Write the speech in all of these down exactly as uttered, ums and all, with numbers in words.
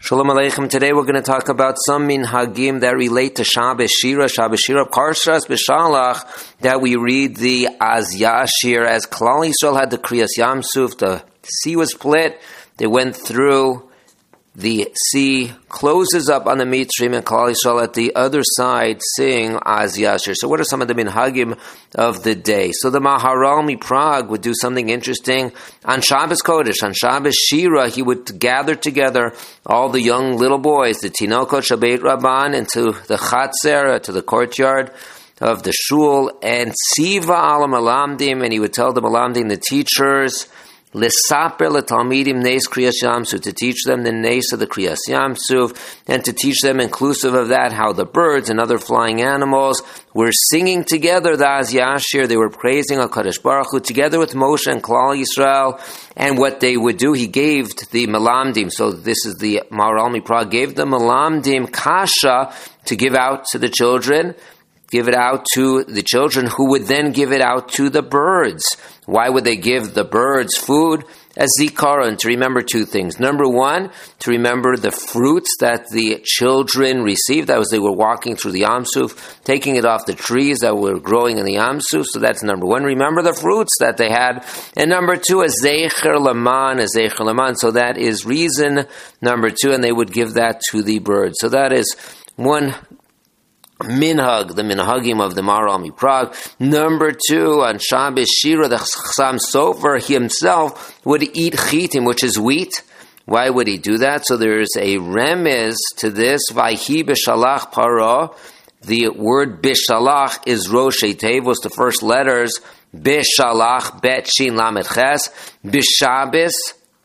Shalom Aleichem. Today we're going to talk about some minhagim that relate to Shabbos Shira. Shabbos Shira, Parshas B'Shalach, that we read the Az Yashir. As Klal Yisrael had the Kriyas Yamsuf, the sea was split, they went through, the sea closes up on the Mitzrim, and Klal Yisrael at the other side sing Az Yashir. So what are some of the minhagim of the day? So the Maharal MiPrague would do something interesting. On Shabbos Kodesh, on Shabbos Shira, he would gather together all the young little boys, the Tinokot Shabbat Rabban, into the Chatzer, to the courtyard of the shul, and Tziva al Malamdim, and he would tell the Malamdim, the teachers, L'saper l'talmidim nes Kriyas Yamsuf, to teach them the nes of the Kriyas Yamsuf, and to teach them, inclusive of that, how the birds and other flying animals were singing together the Az Yashir. They were praising HaKadosh Baruch Hu together with Moshe and Klal Yisrael. And what they would do, he gave the Malamdim, so this is the Maharal MiPrague, gave the Malamdim kasha to give out to the children, give it out to the children who would then give it out to the birds. Why would they give the birds food? As zikaron, to remember two things. Number one, to remember the fruits that the children received as they were walking through the Yamsuf, taking it off the trees that were growing in the Yamsuf. So that's number one. Remember the fruits that they had. And number two, a zecher laman, a zecher laman. So that is reason number two, and they would give that to the birds. So that is one minhag, the minhagim of the Maharal MiPrague. Number two, on Shabbos Shira, the Chassam Sofer himself would eat chitim, which is wheat. Why would he do that? So there is a remez to this. Vayhi b'shalach paro. The word b'shalach is Rosh Tevos, the first letters. B'shalach, bet shin lamed ches. B'Shabbos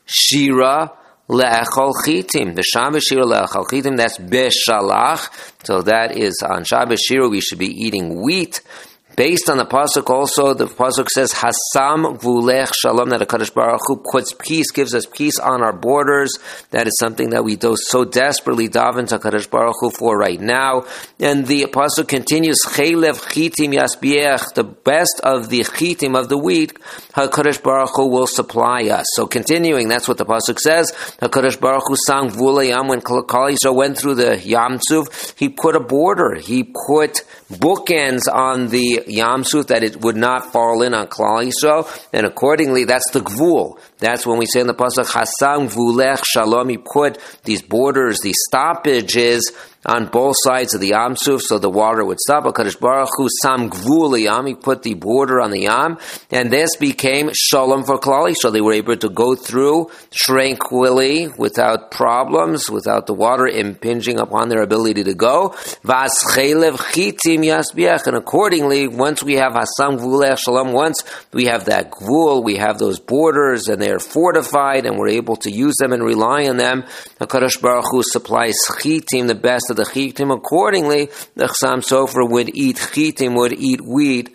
Shira le'echol chitim. The Shabbos Shira le'echol chitim, that's b'shalach. So that is on Shabbos Shira, we should be eating wheat. Based on the pasuk, also the pasuk says, "Hasam gvulech shalom," that HaKadosh Baruch Hu puts peace, gives us peace on our borders. That is something that we do so desperately daven to HaKadosh Baruch Hu for right now. And the pasuk continues, "Chelev chitim yasbiech," the best of the chitim of the wheat, HaKadosh Baruch Hu will supply us. So continuing, that's what the pasuk says. HaKadosh Baruch Hu sang v'ulei yam, when Klal Yisrael went through the Yamsuf, he put a border, he put bookends on the Yamsuf, that it would not fall in on Klal Yisrael, and accordingly, that's the gvul. That's when we say in the pasuk, Hasam gvulech shalom, he put these borders, these stoppages on both sides of the Yamsuf, so the water would stop. HaKadosh Baruch Hu sam gvul yam, he put the border on the Yam, and this became shalom for Klal Yisrael. They were able to go through tranquilly, without problems, without the water impinging upon their ability to go. Vas chelev chitim yasbiach, and accordingly, once we have hasam gvulech shalom, once we have that gvul, we have those borders, and they are fortified, and we're able to use them and rely on them, HaKadosh Baruch Hu supplies chitim, the best of the chitim. Accordingly, the Chassam Sofer would eat chitim, would eat wheat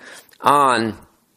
on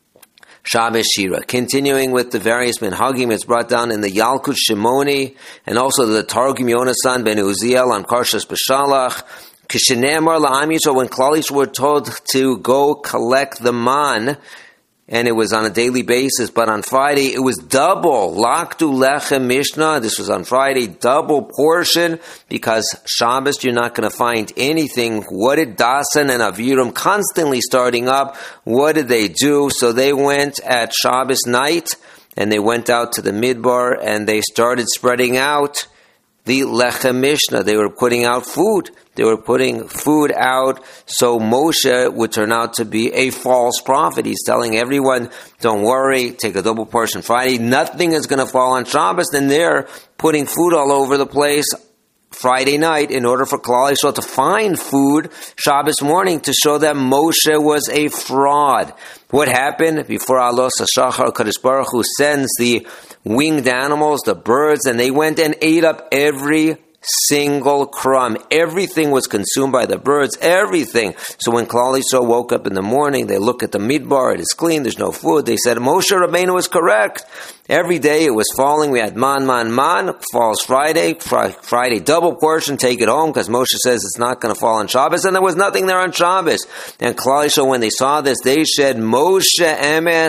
Shabbos Shira. Continuing with the various minhagim, it's brought down in the Yalkut Shimoni, and also the Targum Yonasan ben Uziel on Parshas B'Shalach. Kishenemar la'am Yisrael, when Klal Yisrael were told to go collect the man, and it was on a daily basis, but on Friday it was double. Laktu lechem Mishnah, this was on Friday, double portion, because Shabbos you're not going to find anything. What did Dasan and Aviram constantly starting up? What did they do? So they went at Shabbos night, and they went out to the Midbar, and they started spreading out the lechem Mishnah. They were putting out food. They were putting food out, so Moshe would turn out to be a false prophet. He's telling everyone, don't worry, take a double portion Friday. Nothing is going to fall on Shabbos. And they're putting food all over the place Friday night in order for Klal Yisrael to find food Shabbos morning to show that Moshe was a fraud. What happened? Before Alos HaShachar, HaKadosh Baruch Hu sends the winged animals, the birds, and they went and ate up every single crumb. Everything was consumed by the birds, everything. So when Klal Yisrael woke up in the morning, they look at the midbar, it is clean, there's no food. They said, Moshe Rabbeinu was correct. Every day it was falling. We had man, man, man. Falls Friday. Fri- Friday double portion. Take it home because Moshe says it's not going to fall on Shabbos. And there was nothing there on Shabbos. And Klal Yisrael, when they saw this, they said, Moshe emes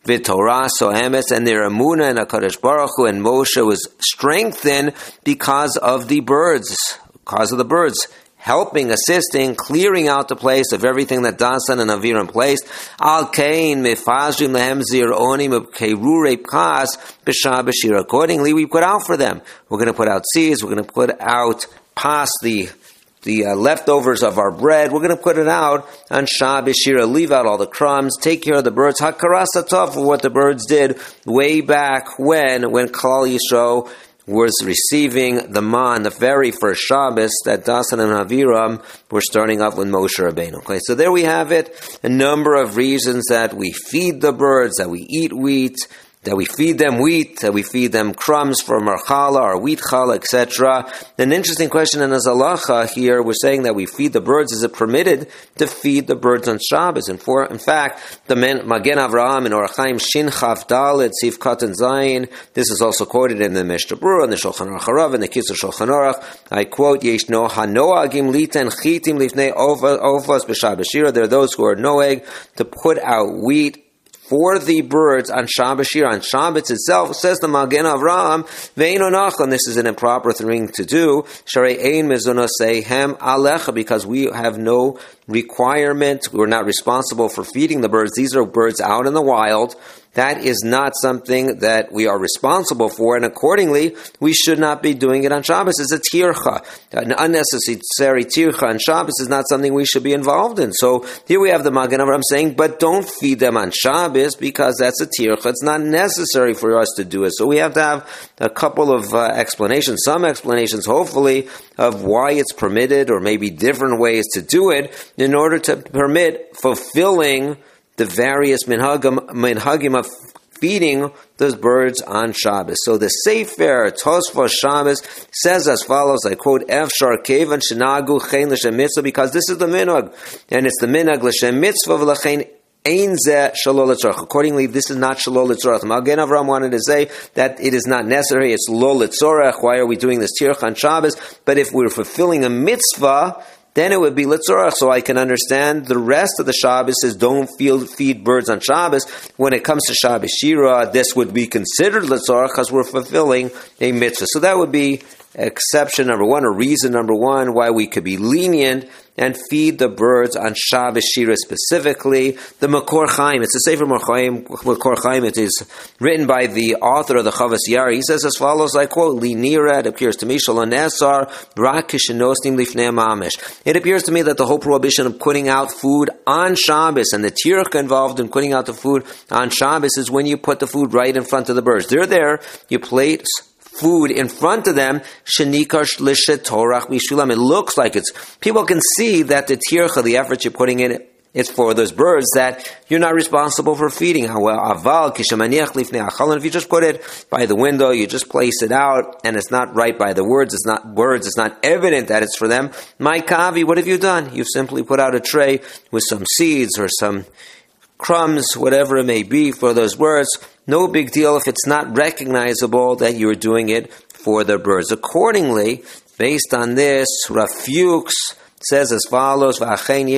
v'torah so emes, and their emunah in HaKadosh Baruch Hu, and Moshe was strengthened because of the birds, because of the birds. Helping, assisting, clearing out the place of everything that Dasan and Aviram placed. Al kain mefazrim lehem zironim keirurei pkas b'shah b'shir. Accordingly, we put out for them. We're going to put out seeds. We're going to put out pas, the the uh, leftovers of our bread. We're going to put it out on Shah b'shira. Leave out all the crumbs. Take care of the birds. Hakaras atov, for what the birds did way back when when Klal Yisrael was receiving the man, the very first Shabbos that Dasan and Aviram were starting up with Moshe Rabbeinu. Okay, so there we have it. A number of reasons that we feed the birds, that we eat wheat, that we feed them wheat, that we feed them crumbs from our challah, our wheat challah, et cetera. An interesting question in Azalacha here, we're saying that we feed the birds. Is it permitted to feed the birds on Shabbos? And for, in fact, the Magen Avraham in Orach Chaim Shin Chaf Dalet Sif Katan Zayin, this is also quoted in the Mishnah Berurah, in the Shulchan Aruch Harav, in the Kitzur Shulchan Aruch. I quote, Yeshno hanoagim liten chitim lifnei ofas b'Shabbat Shira. There are those who are noeg to put out wheat for the birds on Shabbat Shir, on Shabbat itself. Says the Magen Avraham, Ve'ino nachon, this is an improper thing to do, Sharei ein mezunah sehem alecha, because we have no requirement, we're not responsible for feeding the birds. These are birds out in the wild. That is not something that we are responsible for, and accordingly, we should not be doing it on Shabbos. It's a tircha. An unnecessary tircha on Shabbos is not something we should be involved in. So here we have the Magen Avraham saying, but don't feed them on Shabbos because that's a tircha. It's not necessary for us to do it. So we have to have a couple of uh, explanations, some explanations, hopefully, of why it's permitted, or maybe different ways to do it, in order to permit fulfilling the various minhagim, minhagim of feeding those birds on Shabbos. So the Sefer Tosfos Shabbos says as follows, I quote, Efshar kevan shenagu chen l'shem mitzvah, because this is the minhag, and it's the minhag l'shem mitzvah v'lachein ein zeh shalol l'tzorach. Accordingly, this is not shalol l'tzorach. Magen Avraham wanted to say that it is not necessary, it's lo l'tzorach. Why are we doing this tirach on Shabbos? But if we're fulfilling a mitzvah, then it would be litzorach. So I can understand the rest of the Shabbos is don't feed, feed birds on Shabbos. When it comes to Shabbos Shira, this would be considered litzorach because we're fulfilling a mitzvah. So that would be exception number one, or reason number one, why we could be lenient and feed the birds on Shabbos Shira specifically. The Makor Chaim, it's a Sefer Makor Chaim, it is written by the author of the Chavas Yair. He says as follows, I quote, Li nira, it appears to me, Shalon Esar, Rak Kishinostim Lifnei Mamish. It appears to me that the whole prohibition of putting out food on Shabbos, and the tircha involved in putting out the food on Shabbos, is when you put the food right in front of the birds. They're there, you place food in front of them, shenikash lishet torach bishulam. It looks like it's, people can see that the tircha, the effort you're putting in it, it's for those birds that you're not responsible for feeding. Aval kishamaniach lifnei achalon. If you just put it by the window, you just place it out, and it's not right by the words, it's not words, it's not evident that it's for them. My kavi, what have you done? You've simply put out a tray with some seeds or some crumbs, whatever it may be, for those birds. No big deal if it's not recognizable that you're doing it for the birds. Accordingly, based on this, Rav Fuchs says as follows, there's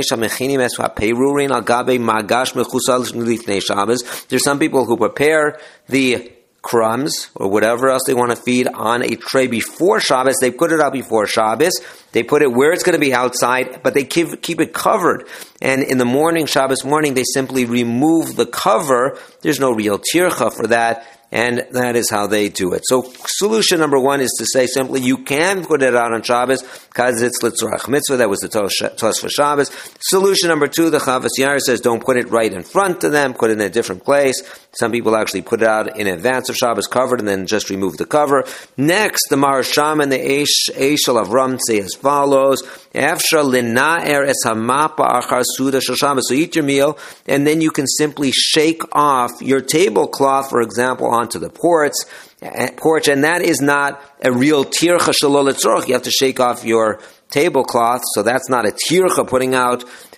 some people who prepare the crumbs or whatever else they want to feed on a tray before Shabbos. They put it out before Shabbos. They put it where it's going to be outside, but they keep, keep it covered. And in the morning, Shabbos morning, they simply remove the cover. There's no real tircha for that. And that is how they do it. So solution number one is to say simply, you can put it out on Shabbos because it's Litzorach Mitzvah. That was the Tos for Shabbos. Solution number two, the Chavas Yair says, don't put it right in front of them. Put it in a different place. Some people actually put it out in advance of Shabbos, covered, and then just remove the cover. Next, the Maharsham and the Eshel of Ram say as follows, Efsha lina'er es hamapa achar suda shel Shabbos. So eat your meal, and then you can simply shake off your tablecloth, for example, onto the porch, porch, and that is not a real tircha shalol litzorach. You have to shake off your tablecloth, so that's not a tircha putting out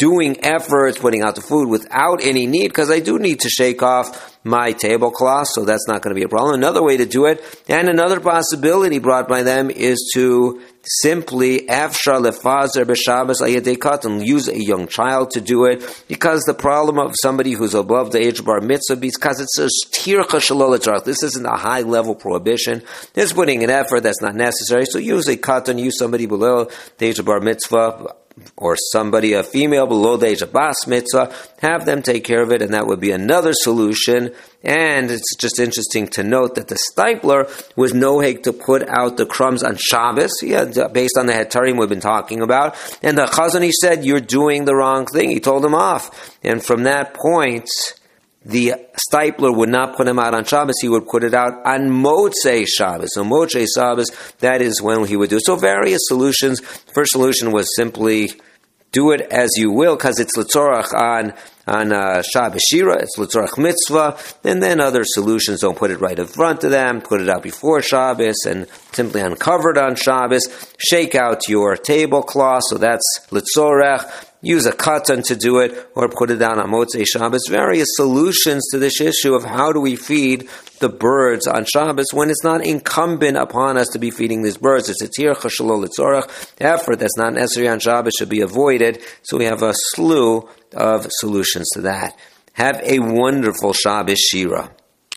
doing efforts, putting out the food without any need, because I do need to shake off my tablecloth, so that's not going to be a problem. Another way to do it, and another possibility brought by them, is to simply afshar lefazer b'Shabbos ayedei katan, use a young child to do it, because the problem of somebody who's above the age of bar mitzvah, because it's a tircha shalol tzarach. This isn't a high level prohibition. It's putting an effort that's not necessary. So use a katan, use somebody below the age of bar mitzvah, or somebody, a female below the age of bas mitzvah, have them take care of it, and that would be another solution. And it's just interesting to note that the stipler was noheg to put out the crumbs on Shabbos, yeah, based on the hetarim we've been talking about. And the Chazon Ish said, you're doing the wrong thing. He told him off. And from that point, the stipler would not put him out on Shabbos, he would put it out on Motzei Shabbos. So Motzei Shabbos, that is when he would do it. So various solutions. First solution was simply do it as you will, because it's L'tzorach on on uh, Shabbos Shira, it's L'tzorach Mitzvah, and then other solutions, don't put it right in front of them, put it out before Shabbos, and simply uncover it on Shabbos, shake out your tablecloth, so that's L'tzorach, use a katan to do it, or put it down on Motzei Shabbos. Various solutions to this issue of how do we feed the birds on Shabbos when it's not incumbent upon us to be feeding these birds. It's a tircha shalol tzorach, effort that's not necessary on Shabbos should be avoided. So we have a slew of solutions to that. Have a wonderful Shabbos Shira.